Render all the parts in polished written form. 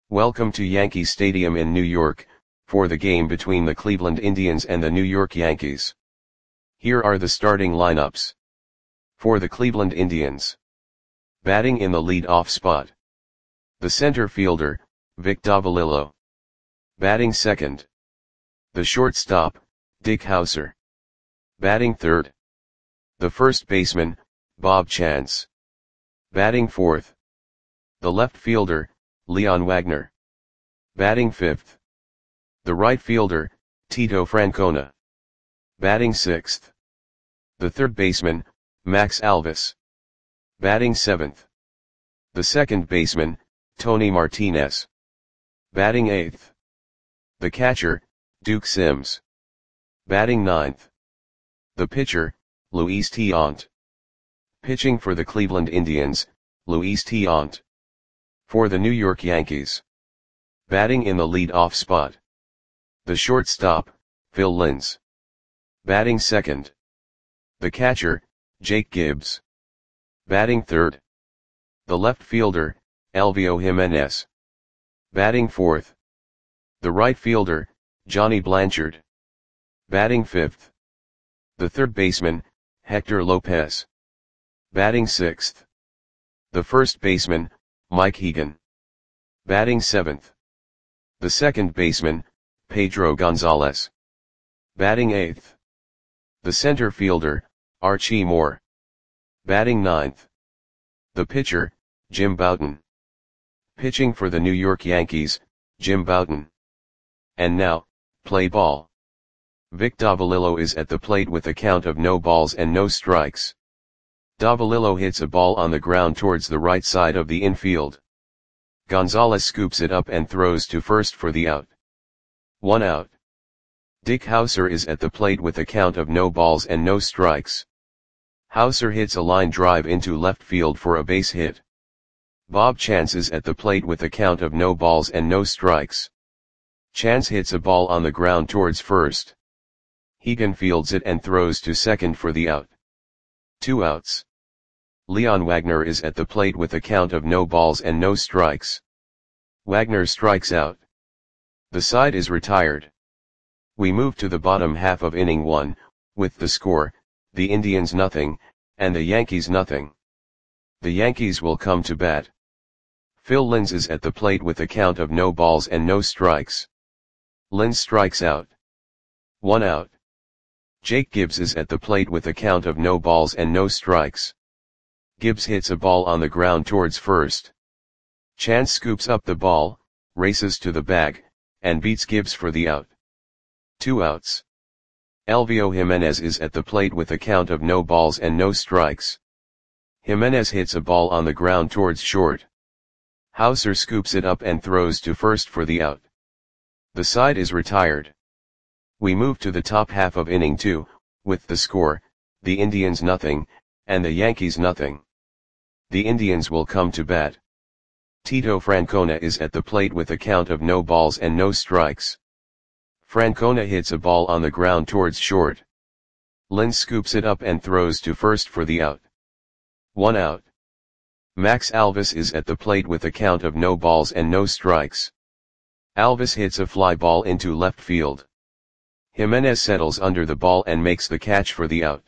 Welcome to Yankee Stadium in New York, for the game between the Cleveland Indians and the New York Yankees. Here are the starting lineups. For the Cleveland Indians. Batting in the lead-off spot. The center fielder, Vic Davalillo. Batting second. The shortstop, Dick Howser. Batting third. The first baseman, Bob Chance. Batting fourth. The left fielder, Leon Wagner. Batting fifth. The right fielder, Tito Francona. Batting sixth. The third baseman, Max Alvis. Batting seventh. The second baseman, Tony Martinez. Batting eighth. The catcher, Duke Sims. Batting ninth. The pitcher, Luis Tiant. Pitching for the Cleveland Indians, Luis Tiant. For the New York Yankees. Batting in the lead-off spot. The shortstop, Phil Linz. Batting second. The catcher, Jake Gibbs. Batting third. The left fielder, Elvio Jimenez. Batting fourth. The right fielder, Johnny Blanchard. Batting fifth. The third baseman, Hector Lopez. Batting sixth. The first baseman, Mike Hegan. Batting seventh. The second baseman, Pedro Gonzalez. Batting eighth. The center fielder, Archie Moore. Batting ninth. The pitcher, Jim Bouton. Pitching for the New York Yankees, Jim Bouton. And now, play ball. Vic Davalillo is at the plate with a count of no balls and no strikes. Davalillo hits a ball on the ground towards the right side of the infield. Gonzalez scoops it up and throws to first for the out. 1 out. Dick Howser is at the plate with a count of no balls and no strikes. Howser hits a line drive into left field for a base hit. Bob Chance is at the plate with a count of no balls and no strikes. Chance hits a ball on the ground towards first. Hegan fields it and throws to second for the out. 2 outs. Leon Wagner is at the plate with a count of no balls and no strikes. Wagner strikes out. The side is retired. We move to the bottom half of inning 1, with the score, the Indians nothing, and the Yankees nothing. The Yankees will come to bat. Phil Linz is at the plate with a count of no balls and no strikes. Linz strikes out. 1 out. Jake Gibbs is at the plate with a count of no balls and no strikes. Gibbs hits a ball on the ground towards first. Chance scoops up the ball, races to the bag, and beats Gibbs for the out. 2 outs. Elvio Jimenez is at the plate with a count of no balls and no strikes. Jimenez hits a ball on the ground towards short. Howser scoops it up and throws to first for the out. The side is retired. We move to the top half of inning 2, with the score, the Indians nothing, and the Yankees nothing. The Indians will come to bat. Tito Francona is at the plate with a count of no balls and no strikes. Francona hits a ball on the ground towards short. Linz scoops it up and throws to first for the out. 1 out. Max Alvis is at the plate with a count of no balls and no strikes. Alvis hits a fly ball into left field. Jimenez settles under the ball and makes the catch for the out.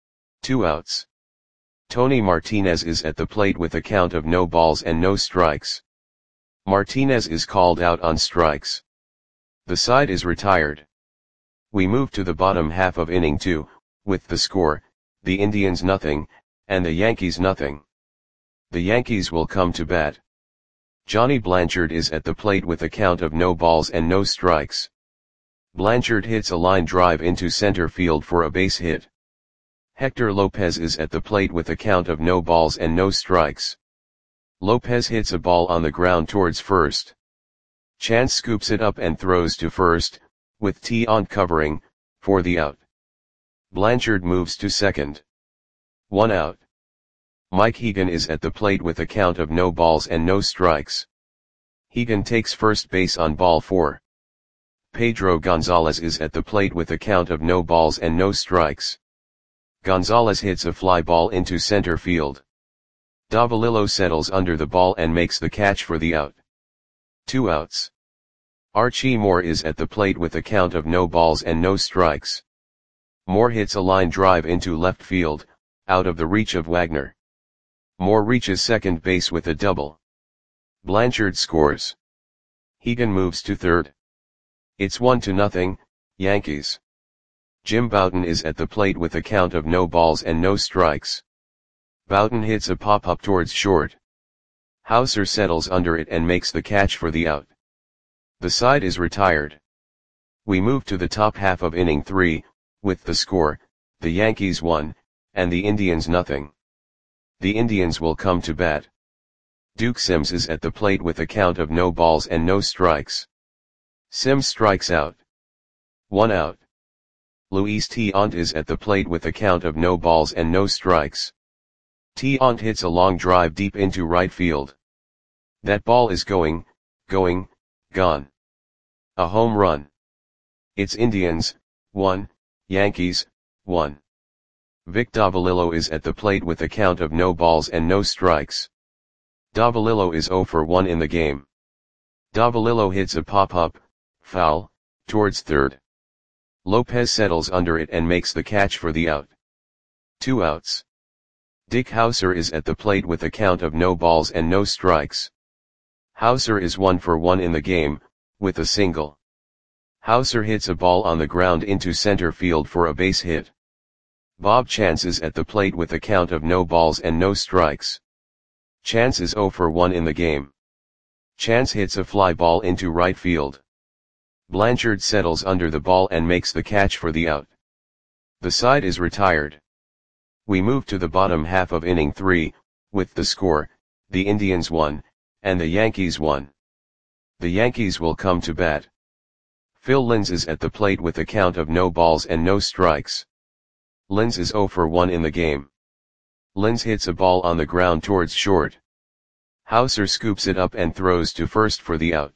2 outs. Tony Martinez is at the plate with a count of no balls and no strikes. Martinez is called out on strikes. The side is retired. We move to the bottom half of inning 2, with the score, the Indians nothing, and the Yankees nothing. The Yankees will come to bat. Johnny Blanchard is at the plate with a count of no balls and no strikes. Blanchard hits a line drive into center field for a base hit. Hector Lopez is at the plate with a count of no balls and no strikes. Lopez hits a ball on the ground towards first. Chance scoops it up and throws to first, with Tiant covering, for the out. Blanchard moves to second. 1 out. Mike Hegan is at the plate with a count of no balls and no strikes. Hegan takes first base on ball 4. Pedro Gonzalez is at the plate with a count of no balls and no strikes. Gonzalez hits a fly ball into center field. Davalillo settles under the ball and makes the catch for the out. 2 outs. Archie Moore is at the plate with a count of no balls and no strikes. Moore hits a line drive into left field, out of the reach of Wagner. Moore reaches second base with a double. Blanchard scores. Hegan moves to third. It's 1-0, Yankees. Jim Bouton is at the plate with a count of no balls and no strikes. Bouton hits a pop-up towards short. Hauser settles under it and makes the catch for the out. The side is retired. We move to the top half of inning 3, with the score, the Yankees 1, and the Indians 0. The Indians will come to bat. Duke Sims is at the plate with a count of no balls and no strikes. Sims strikes out. 1 out. Luis Tiant is at the plate with a count of no balls and no strikes. Tiant hits a long drive deep into right field. That ball is going, gone. A home run. It's Indians, 1, Yankees, 1. Vic Davalillo is at the plate with a count of no balls and no strikes. Davalillo is 0 for 1 in the game. Davalillo hits a pop-up, foul, towards third. Lopez settles under it and makes the catch for the out. 2 outs. Dick Hauser is at the plate with a count of no balls and no strikes. Hauser is 1 for 1 in the game, with a single. Hauser hits a ball on the ground into center field for a base hit. Bob Chance is at the plate with a count of no balls and no strikes. Chance is 0 for 1 in the game. Chance hits a fly ball into right field. Blanchard settles under the ball and makes the catch for the out. The side is retired. We move to the bottom half of inning 3, with the score, the Indians 1, and the Yankees 1. The Yankees will come to bat. Phil Linz is at the plate with a count of no balls and no strikes. Linz is 0 for 1 in the game. Linz hits a ball on the ground towards short. Hauser scoops it up and throws to first for the out.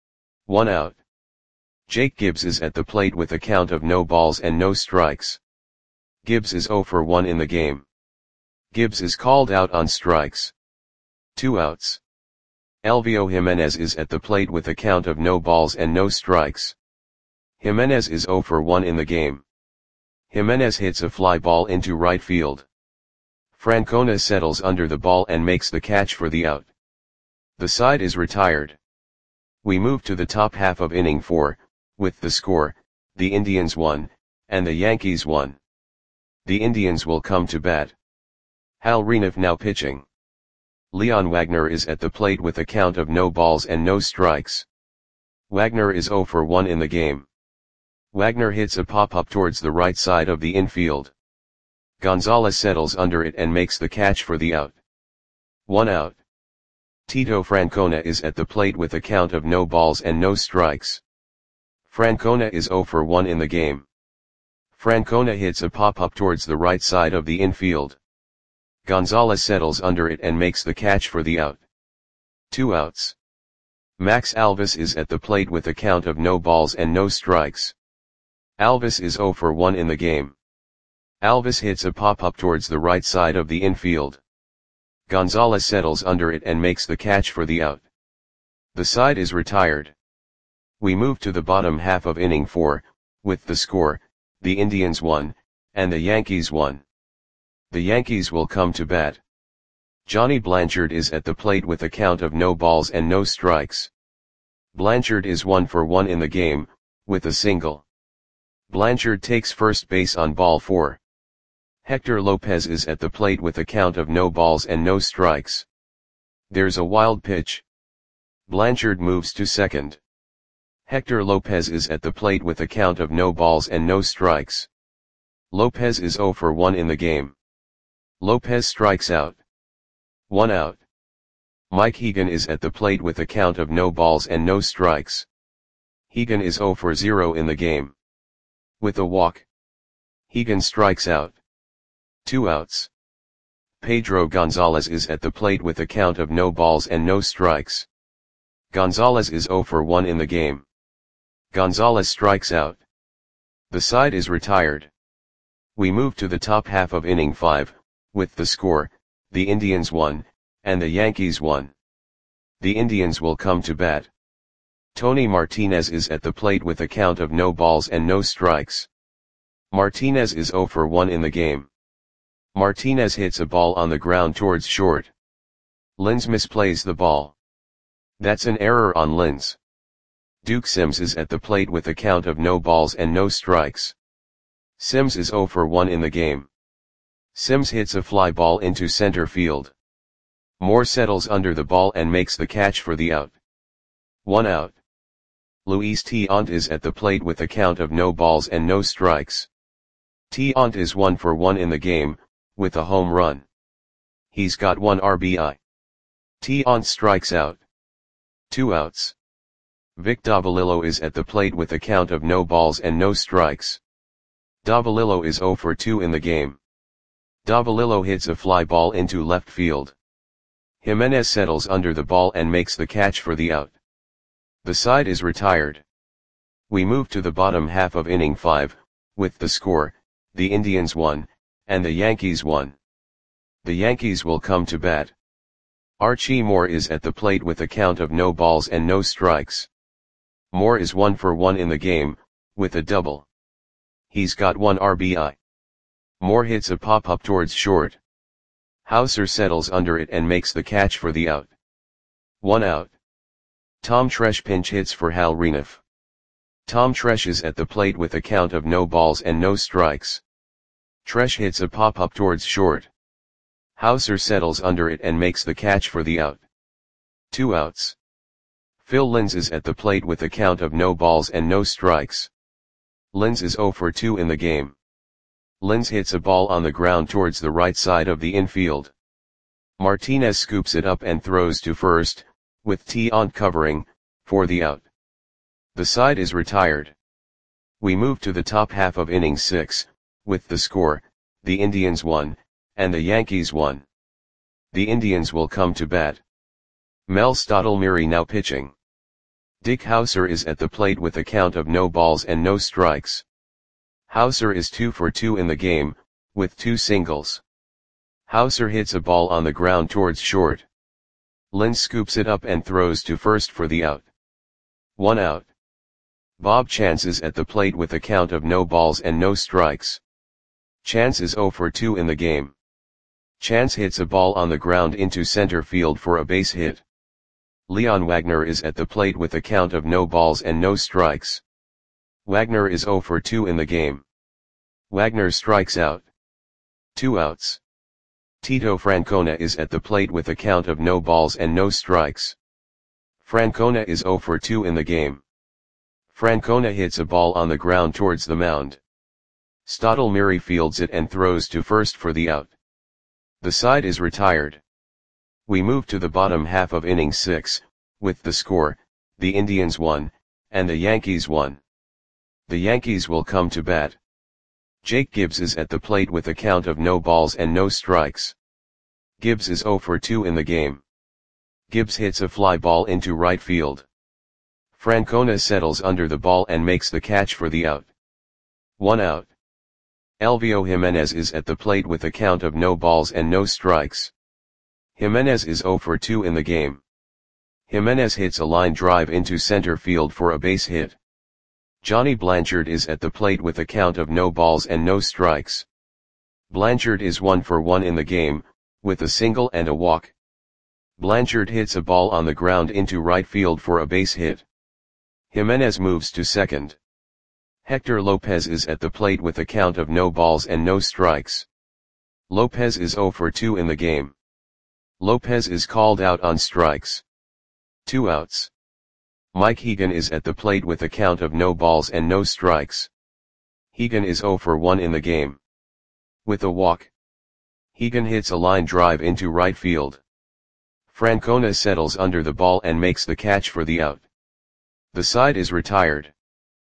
1 out. Jake Gibbs is at the plate with a count of no balls and no strikes. Gibbs is 0 for 1 in the game. Gibbs is called out on strikes. 2 outs. Elvio Jimenez is at the plate with a count of no balls and no strikes. Jimenez is 0 for 1 in the game. Jimenez hits a fly ball into right field. Francona settles under the ball and makes the catch for the out. The side is retired. We move to the top half of inning 4, with the score, the Indians 1, and the Yankees 1. The Indians will come to bat. Hal Renouf now pitching. Leon Wagner is at the plate with a count of no balls and no strikes. Wagner is 0 for 1 in the game. Wagner hits a pop-up towards the right side of the infield. Gonzalez settles under it and makes the catch for the out. 1 out. Tito Francona is at the plate with a count of no balls and no strikes. Francona is 0 for 1 in the game. Francona hits a pop-up towards the right side of the infield. Gonzalez settles under it and makes the catch for the out. 2 outs. Max Alvis is at the plate with a count of no balls and no strikes. Alvis is 0 for 1 in the game. Alvis hits a pop-up towards the right side of the infield. Gonzalez settles under it and makes the catch for the out. The side is retired. We move to the bottom half of inning 4, with the score, the Indians 1, and the Yankees 1. The Yankees will come to bat. Johnny Blanchard is at the plate with a count of no balls and no strikes. Blanchard is 1 for 1 in the game, with a single. Blanchard takes first base on ball 4. Hector Lopez is at the plate with a count of no balls and no strikes. There's a wild pitch. Blanchard moves to second. Hector Lopez is at the plate with a count of no balls and no strikes. Lopez is 0 for 1 in the game. Lopez strikes out. 1 out. Mike Hegan is at the plate with a count of no balls and no strikes. Hegan is 0 for 0 in the game. With a walk. Hegan strikes out. 2 outs. Pedro Gonzalez is at the plate with a count of no balls and no strikes. Gonzalez is 0 for 1 in the game. Gonzalez strikes out. The side is retired. We move to the top half of inning 5, with the score, the Indians 1, and the Yankees 1. The Indians will come to bat. Tony Martinez is at the plate with a count of no balls and no strikes. Martinez is 0 for 1 in the game. Martinez hits a ball on the ground towards short. Lins misplays the ball. That's an error on Lins. Duke Sims is at the plate with a count of no balls and no strikes. Sims is 0 for 1 in the game. Sims hits a fly ball into center field. Moore settles under the ball and makes the catch for the out. 1 out. Luis Tiant is at the plate with a count of no balls and no strikes. Tiant is 1 for 1 in the game, with a home run. He's got 1 RBI. Tiant strikes out. 2 outs. Vic Davalillo is at the plate with a count of no balls and no strikes. Davalillo is 0 for 2 in the game. Davalillo hits a fly ball into left field. Jimenez settles under the ball and makes the catch for the out. The side is retired. We move to the bottom half of inning 5, with the score, the Indians 1, and the Yankees 1. The Yankees will come to bat. Archie Moore is at the plate with a count of no balls and no strikes. Moore is 1 for 1 in the game, with a double. He's got 1 RBI. Moore hits a pop-up towards short. Hauser settles under it and makes the catch for the out. 1 out. Tom Tresh pinch hits for Hal Renouf. Tom Tresh is at the plate with a count of no balls and no strikes. Tresh hits a pop-up towards short. Hauser settles under it and makes the catch for the out. 2 outs. Phil Linz is at the plate with a count of no balls and no strikes. Linz is 0 for 2 in the game. Linz hits a ball on the ground towards the right side of the infield. Martinez scoops it up and throws to first, with Tiant covering, for the out. The side is retired. We move to the top half of inning 6, with the score, the Indians 1, and the Yankees 1. The Indians will come to bat. Mel Stottlemyre now pitching. Dick Hauser is at the plate with a count of no balls and no strikes. Hauser is 2 for 2 in the game, with 2 singles. Hauser hits a ball on the ground towards short. Linz scoops it up and throws to first for the out. 1 out. Bob Chance is at the plate with a count of no balls and no strikes. Chance is 0 for 2 in the game. Chance hits a ball on the ground into center field for a base hit. Leon Wagner is at the plate with a count of no balls and no strikes. Wagner is 0 for 2 in the game. Wagner strikes out. 2 outs. Tito Francona is at the plate with a count of no balls and no strikes. Francona is 0 for 2 in the game. Francona hits a ball on the ground towards the mound. Stottlemyre fields it and throws to first for the out. The side is retired. We move to the bottom half of inning 6, with the score, the Indians 1, and the Yankees 1. The Yankees will come to bat. Jake Gibbs is at the plate with a count of no balls and no strikes. Gibbs is 0 for 2 in the game. Gibbs hits a fly ball into right field. Francona settles under the ball and makes the catch for the out. 1 out. Elvio Jimenez is at the plate with a count of no balls and no strikes. Jimenez is 0 for 2 in the game. Jimenez hits a line drive into center field for a base hit. Johnny Blanchard is at the plate with a count of no balls and no strikes. Blanchard is 1 for 1 in the game, with a single and a walk. Blanchard hits a ball on the ground into right field for a base hit. Jimenez moves to second. Hector Lopez is at the plate with a count of no balls and no strikes. Lopez is 0 for 2 in the game. Lopez is called out on strikes. 2 outs. Mike Hegan is at the plate with a count of no balls and no strikes. Hegan is 0 for 1 in the game. With a walk. Hegan hits a line drive into right field. Francona settles under the ball and makes the catch for the out. The side is retired.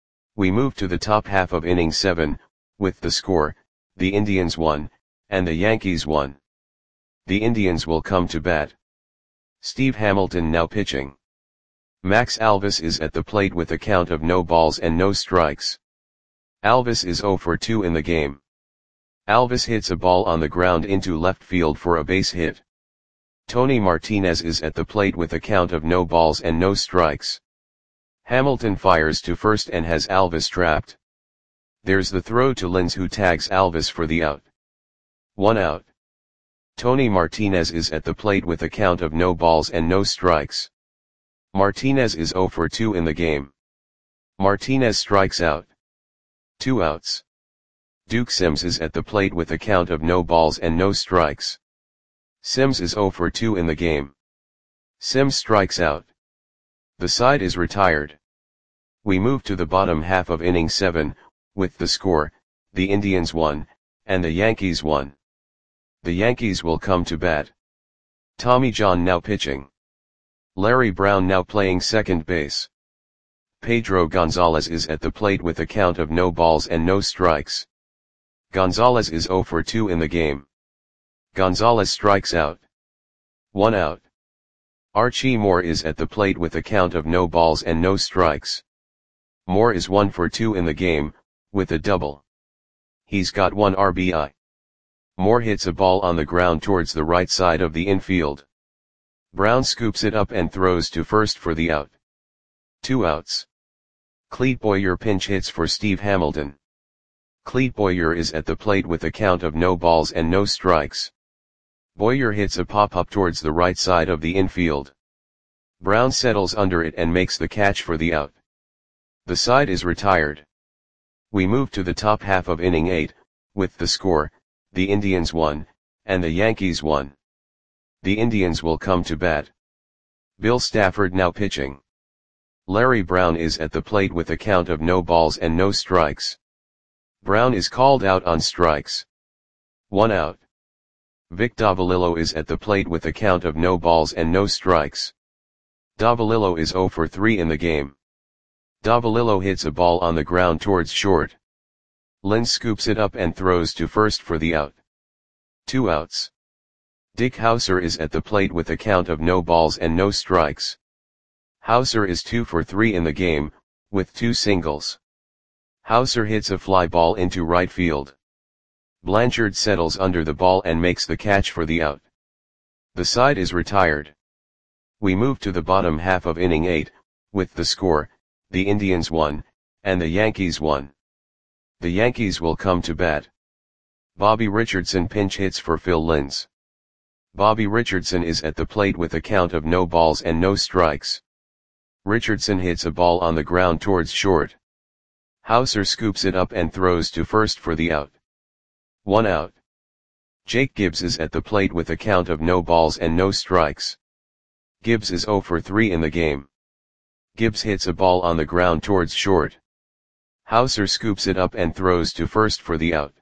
We move to the top half of inning 7, with the score, the Indians 1, and the Yankees 1. The Indians will come to bat. Steve Hamilton now pitching. Max Alvis is at the plate with a count of no balls and no strikes. Alvis is 0 for 2 in the game. Alvis hits a ball on the ground into left field for a base hit. Tony Martinez is at the plate with a count of no balls and no strikes. Hamilton fires to first and has Alvis trapped. There's the throw to Linz, who tags Alvis for the out. 1 out. Tony Martinez is at the plate with a count of no balls and no strikes. Martinez is 0 for 2 in the game. Martinez strikes out. 2 outs. Duke Sims is at the plate with a count of no balls and no strikes. Sims is 0 for 2 in the game. Sims strikes out. The side is retired. We move to the bottom half of inning 7, with the score, the Indians 1, and the Yankees 1. The Yankees will come to bat. Tommy John now pitching. Larry Brown now playing second base. Pedro Gonzalez is at the plate with a count of no balls and no strikes. Gonzalez is 0 for 2 in the game. Gonzalez strikes out. 1 out. Archie Moore is at the plate with a count of no balls and no strikes. Moore is 1 for 2 in the game, with a double. He's got 1 RBI. Moore hits a ball on the ground towards the right side of the infield. Brown scoops it up and throws to first for the out. 2 outs. Clete Boyer pinch hits for Steve Hamilton. Clete Boyer is at the plate with a count of no balls and no strikes. Boyer hits a pop-up towards the right side of the infield. Brown settles under it and makes the catch for the out. The side is retired. We move to the top half of inning 8, with the score, the Indians 1, and the Yankees 1. The Indians will come to bat. Bill Stafford now pitching. Larry Brown is at the plate with a count of no balls and no strikes. Brown is called out on strikes. 1 out. Vic Davalillo is at the plate with a count of no balls and no strikes. Davalillo is 0 for 3 in the game. Davalillo hits a ball on the ground towards short. Linz scoops it up and throws to first for the out. 2 outs. Dick Hauser is at the plate with a count of no balls and no strikes. Hauser is 2 for 3 in the game, with 2 singles. Hauser hits a fly ball into right field. Blanchard settles under the ball and makes the catch for the out. The side is retired. We move to the bottom half of inning 8, with the score, the Indians 1, and the Yankees 1. The Yankees will come to bat. Bobby Richardson pinch hits for Phil Linz. Bobby Richardson is at the plate with a count of no balls and no strikes. Richardson hits a ball on the ground towards short. Hauser scoops it up and throws to first for the out. 1 out. Jake Gibbs is at the plate with a count of no balls and no strikes. Gibbs is 0 for 3 in the game. Gibbs hits a ball on the ground towards short. Hauser scoops it up and throws to first for the out.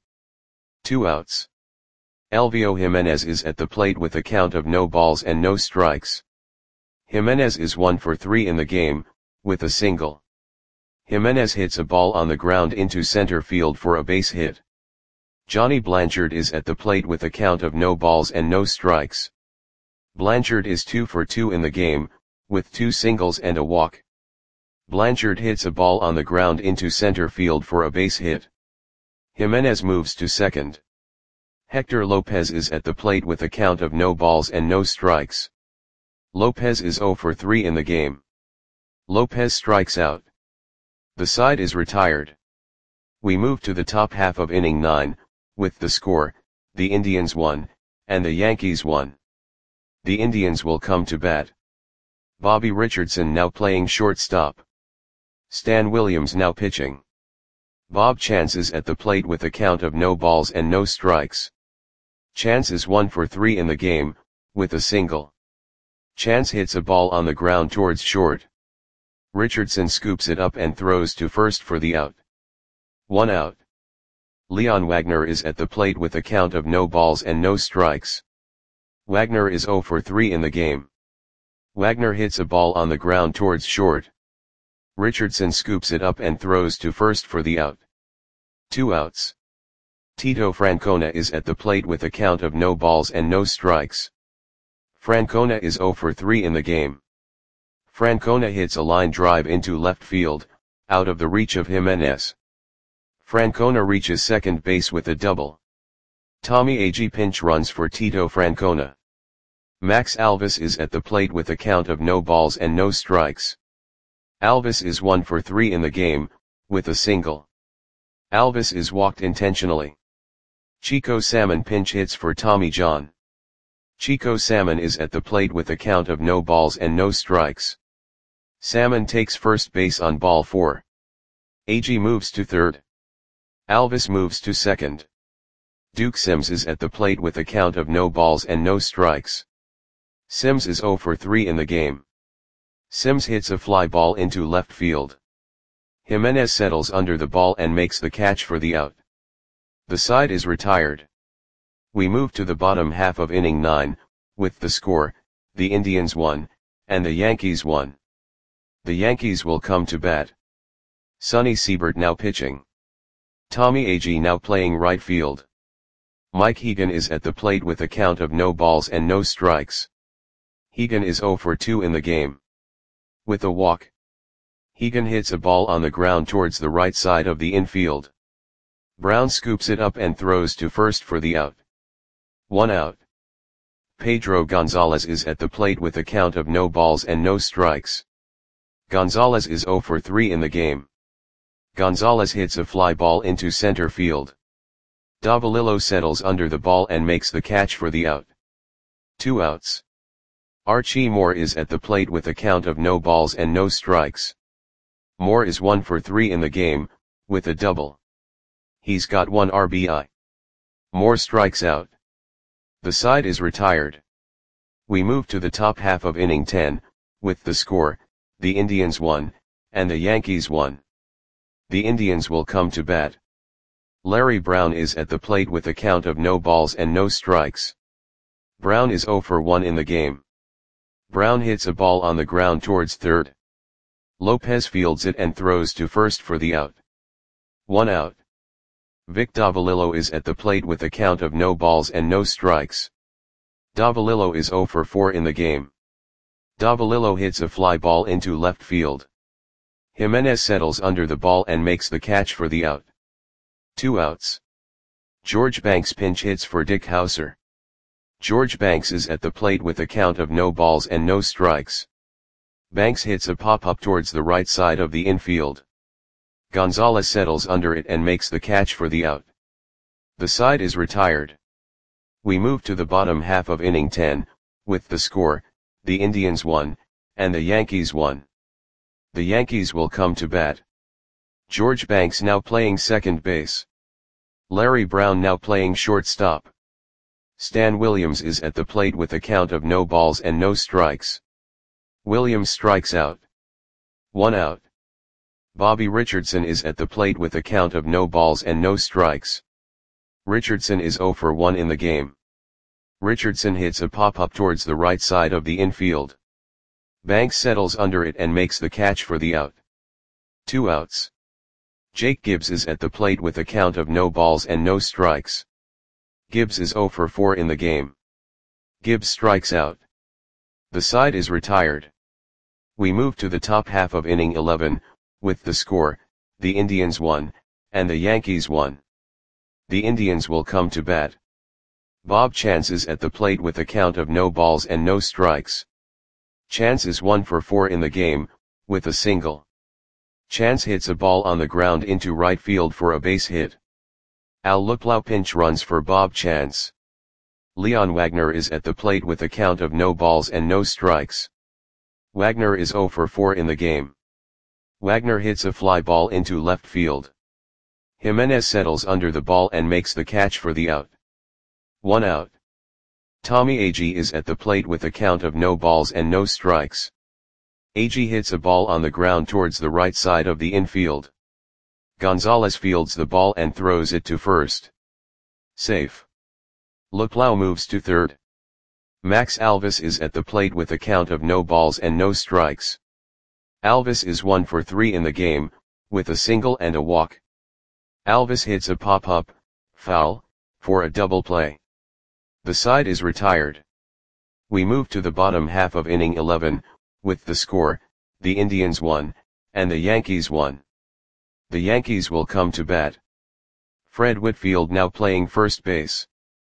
2 outs. Elvio Jimenez is at the plate with a count of no balls and no strikes. Jimenez is 1 for 3 in the game, with a single. Jimenez hits a ball on the ground into center field for a base hit. Johnny Blanchard is at the plate with a count of no balls and no strikes. Blanchard is 2 for 2 in the game, with 2 singles and a walk. Blanchard hits a ball on the ground into center field for a base hit. Jimenez moves to second. Hector Lopez is at the plate with a count of no balls and no strikes. Lopez is 0 for 3 in the game. Lopez strikes out. The side is retired. We move to the top half of inning 9, with the score, the Indians 1, and the Yankees 1. The Indians will come to bat. Bobby Richardson now playing shortstop. Stan Williams now pitching. Bob Chance is at the plate with a count of no balls and no strikes. Chance is 1 for 3 in the game, with a single. Chance hits a ball on the ground towards short. Richardson scoops it up and throws to first for the out. 1 out. Leon Wagner is at the plate with a count of no balls and no strikes. Wagner is 0 for 3 in the game. Wagner hits a ball on the ground towards short. Richardson scoops it up and throws to first for the out. 2 outs. Tito Francona is at the plate with a count of no balls and no strikes. Francona is 0 for 3 in the game. Francona hits a line drive into left field, out of the reach of Jimenez. Francona reaches second base with a double. Tommy Agee pinch runs for Tito Francona. Max Alvis is at the plate with a count of no balls and no strikes. Alvis is 1 for 3 in the game, with a single. Alvis is walked intentionally. Chico Salmon pinch hits for Tommy John. Chico Salmon is at the plate with a count of no balls and no strikes. Salmon takes first base on ball 4. AG moves to third. Alvis moves to second. Duke Sims is at the plate with a count of no balls and no strikes. Sims is 0 for 3 in the game. Sims hits a fly ball into left field. Jimenez settles under the ball and makes the catch for the out. The side is retired. We move to the bottom half of inning 9, with the score, the Indians 1, and the Yankees 1. The Yankees will come to bat. Sonny Siebert now pitching. Tommy Agee now playing right field. Mike Hegan is at the plate with a count of no balls and no strikes. Hegan is 0 for 2 in the game. With a walk. Hegan hits a ball on the ground towards the right side of the infield. Brown scoops it up and throws to first for the out. 1 out. Pedro Gonzalez is at the plate with a count of no balls and no strikes. Gonzalez is 0 for 3 in the game. Gonzalez hits a fly ball into center field. Davalillo settles under the ball and makes the catch for the out. 2 outs. Archie Moore is at the plate with a count of no balls and no strikes. Moore is 1 for 3 in the game, with a double. He's got 1 RBI. Moore strikes out. The side is retired. We move to the top half of inning 10, with the score, the Indians 1, and the Yankees 1. The Indians will come to bat. Larry Brown is at the plate with a count of no balls and no strikes. Brown is 0 for 1 in the game. Brown hits a ball on the ground towards third. Lopez fields it and throws to first for the out. 1 out. Vic Davalillo is at the plate with a count of no balls and no strikes. Davalillo is 0 for 4 in the game. Davalillo hits a fly ball into left field. Jimenez settles under the ball and makes the catch for the out. 2 outs. George Banks pinch hits for Dick Hauser. George Banks is at the plate with a count of no balls and no strikes. Banks hits a pop-up towards the right side of the infield. Gonzalez settles under it and makes the catch for the out. The side is retired. We move to the bottom half of inning 10, with the score, the Indians 1, and the Yankees 1. The Yankees will come to bat. George Banks now playing second base. Larry Brown now playing shortstop. Stan Williams is at the plate with a count of no balls and no strikes. Williams strikes out. 1 out. Bobby Richardson is at the plate with a count of no balls and no strikes. Richardson is 0 for 1 in the game. Richardson hits a pop-up towards the right side of the infield. Banks settles under it and makes the catch for the out. 2 outs. Jake Gibbs is at the plate with a count of no balls and no strikes. Gibbs is 0 for 4 in the game. Gibbs strikes out. The side is retired. We move to the top half of inning 11, with the score, the Indians 1, and the Yankees 1. The Indians will come to bat. Bob Chance is at the plate with a count of no balls and no strikes. Chance is 1 for 4 in the game, with a single. Chance hits a ball on the ground into right field for a base hit. Al Luplow pinch runs for Bob Chance. Leon Wagner is at the plate with a count of no balls and no strikes. Wagner is 0 for 4 in the game. Wagner hits a fly ball into left field. Jimenez settles under the ball and makes the catch for the out. 1 out. Tommy Agee is at the plate with a count of no balls and no strikes. Agee hits a ball on the ground towards the right side of the infield. Gonzalez fields the ball and throws it to first. Safe. Luplow moves to third. Max Alvis is at the plate with a count of no balls and no strikes. Alvis is 1 for 3 in the game, with a single and a walk. Alvis hits a pop-up, foul, for a double play. The side is retired. We move to the bottom half of inning 11, with the score, the Indians 1, and the Yankees 1. The Yankees will come to bat. Fred Whitfield now playing first base.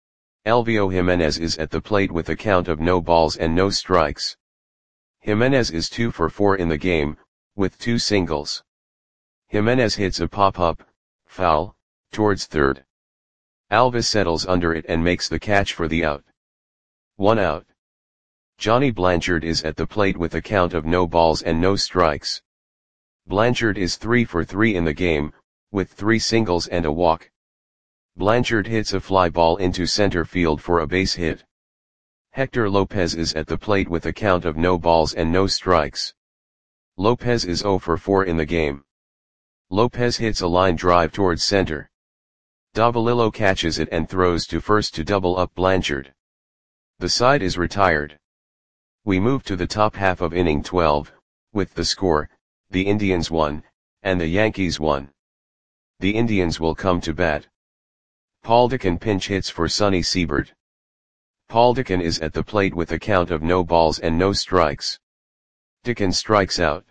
Elvio Jimenez is at the plate with a count of no balls and no strikes. Jimenez is 2 for 4 in the game, with 2 singles. Jimenez hits a pop-up, foul, towards third. Alvis settles under it and makes the catch for the out. 1 out. Johnny Blanchard is at the plate with a count of no balls and no strikes. Blanchard is 3 for 3 in the game, with 3 singles and a walk. Blanchard hits a fly ball into center field for a base hit. Hector Lopez is at the plate with a count of no balls and no strikes. Lopez is 0 for 4 in the game. Lopez hits a line drive towards center. Davalillo catches it and throws to first to double up Blanchard. The side is retired. We move to the top half of inning 12, with the score, the Indians 1, and the Yankees 1. The Indians will come to bat. Paul Dickon pinch hits for Sonny Siebert. Paul Dickon is at the plate with a count of no balls and no strikes. Dickon strikes out.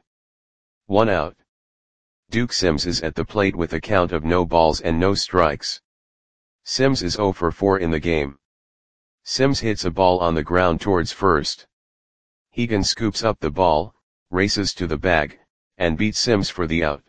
1 out. Duke Sims is at the plate with a count of no balls and no strikes. Sims is 0 for 4 in the game. Sims hits a ball on the ground towards first. Hegan scoops up the ball, races to the bag, and beats Sims for the out.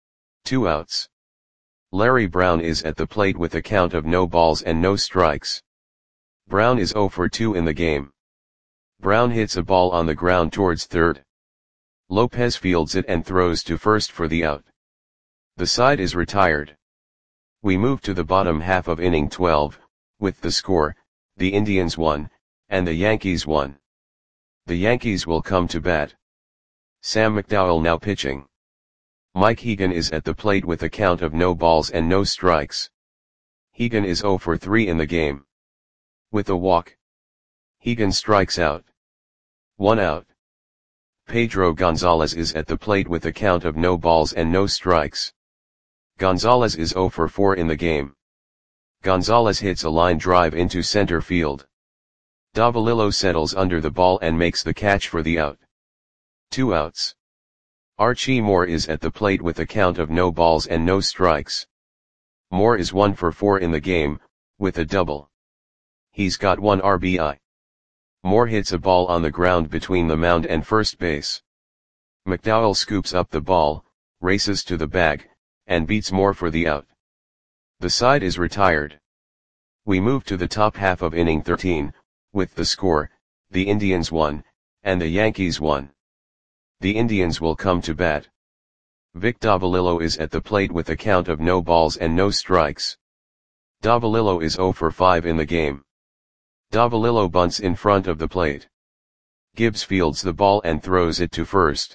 2 outs. Larry Brown is at the plate with a count of no balls and no strikes. Brown is 0 for 2 in the game. Brown hits a ball on the ground towards third. Lopez fields it and throws to first for the out. The side is retired. We move to the bottom half of inning 12, with the score, the Indians 1, and the Yankees 1. The Yankees will come to bat. Sam McDowell now pitching. Mike Hegan is at the plate with a count of no balls and no strikes. Hegan is 0 for 3 in the game. With a walk. Hegan strikes out. 1 out. Pedro Gonzalez is at the plate with a count of no balls and no strikes. Gonzalez is 0 for 4 in the game. Gonzalez hits a line drive into center field. Davalillo settles under the ball and makes the catch for the out. 2 outs. Archie Moore is at the plate with a count of no balls and no strikes. Moore is 1 for 4 in the game, with a double. He's got 1 RBI. Moore hits a ball on the ground between the mound and first base. McDowell scoops up the ball, races to the bag, and beats Moore for the out. The side is retired. We move to the top half of inning 13, with the score, the Indians 1, and the Yankees 1. The Indians will come to bat. Vic Davalillo is at the plate with a count of no balls and no strikes. Davalillo is 0 for 5 in the game. Davalillo bunts in front of the plate. Gibbs fields the ball and throws it to first.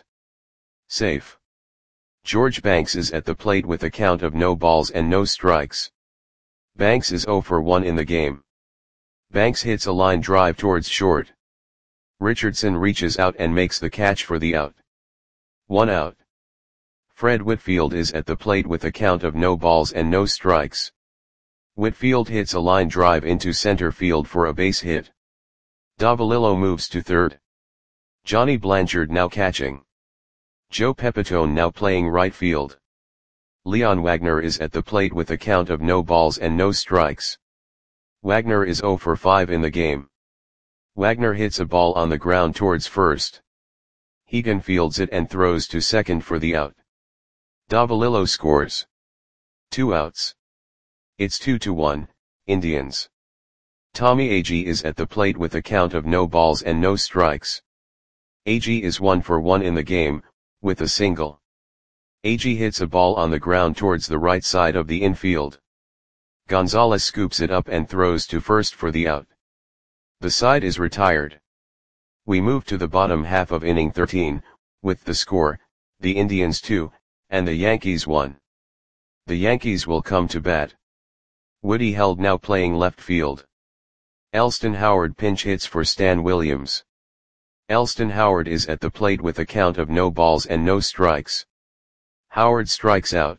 Safe. George Banks is at the plate with a count of no balls and no strikes. Banks is 0 for 1 in the game. Banks hits a line drive towards short. Richardson reaches out and makes the catch for the out. 1 out. Fred Whitfield is at the plate with a count of no balls and no strikes. Whitfield hits a line drive into center field for a base hit. Davalillo moves to third. Johnny Blanchard now catching. Joe Pepitone now playing right field. Leon Wagner is at the plate with a count of no balls and no strikes. Wagner is 0 for 5 in the game. Wagner hits a ball on the ground towards first. Hegan fields it and throws to second for the out. Davalillo scores. 2 outs. It's 2-1, Indians. Tommy Agee is at the plate with a count of no balls and no strikes. Agee is 1 for 1 in the game, with a single. Agee hits a ball on the ground towards the right side of the infield. Gonzalez scoops it up and throws to first for the out. The side is retired. We move to the bottom half of inning 13, with the score, the Indians 2, and the Yankees 1. The Yankees will come to bat. Woody Held now playing left field. Elston Howard pinch hits for Stan Williams. Elston Howard is at the plate with a count of no balls and no strikes. Howard strikes out.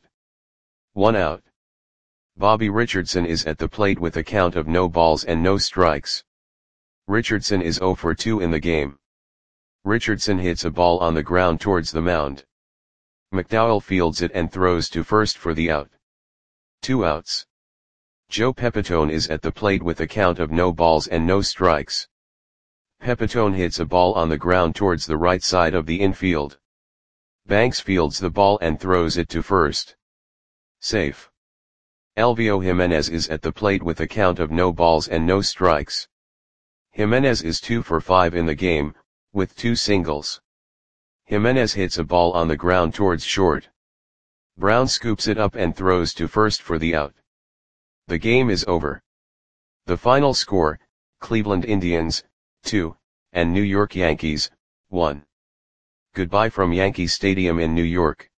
1 out. Bobby Richardson is at the plate with a count of no balls and no strikes. Richardson is 0 for 2 in the game. Richardson hits a ball on the ground towards the mound. McDowell fields it and throws to first for the out. 2 outs. Joe Pepitone is at the plate with a count of no balls and no strikes. Pepitone hits a ball on the ground towards the right side of the infield. Banks fields the ball and throws it to first. Safe. Elvio Jimenez is at the plate with a count of no balls and no strikes. Jimenez is 2 for 5 in the game, with 2 singles. Jimenez hits a ball on the ground towards short. Brown scoops it up and throws to first for the out. The game is over. The final score, Cleveland Indians, 2, and New York Yankees, 1. Goodbye from Yankee Stadium in New York.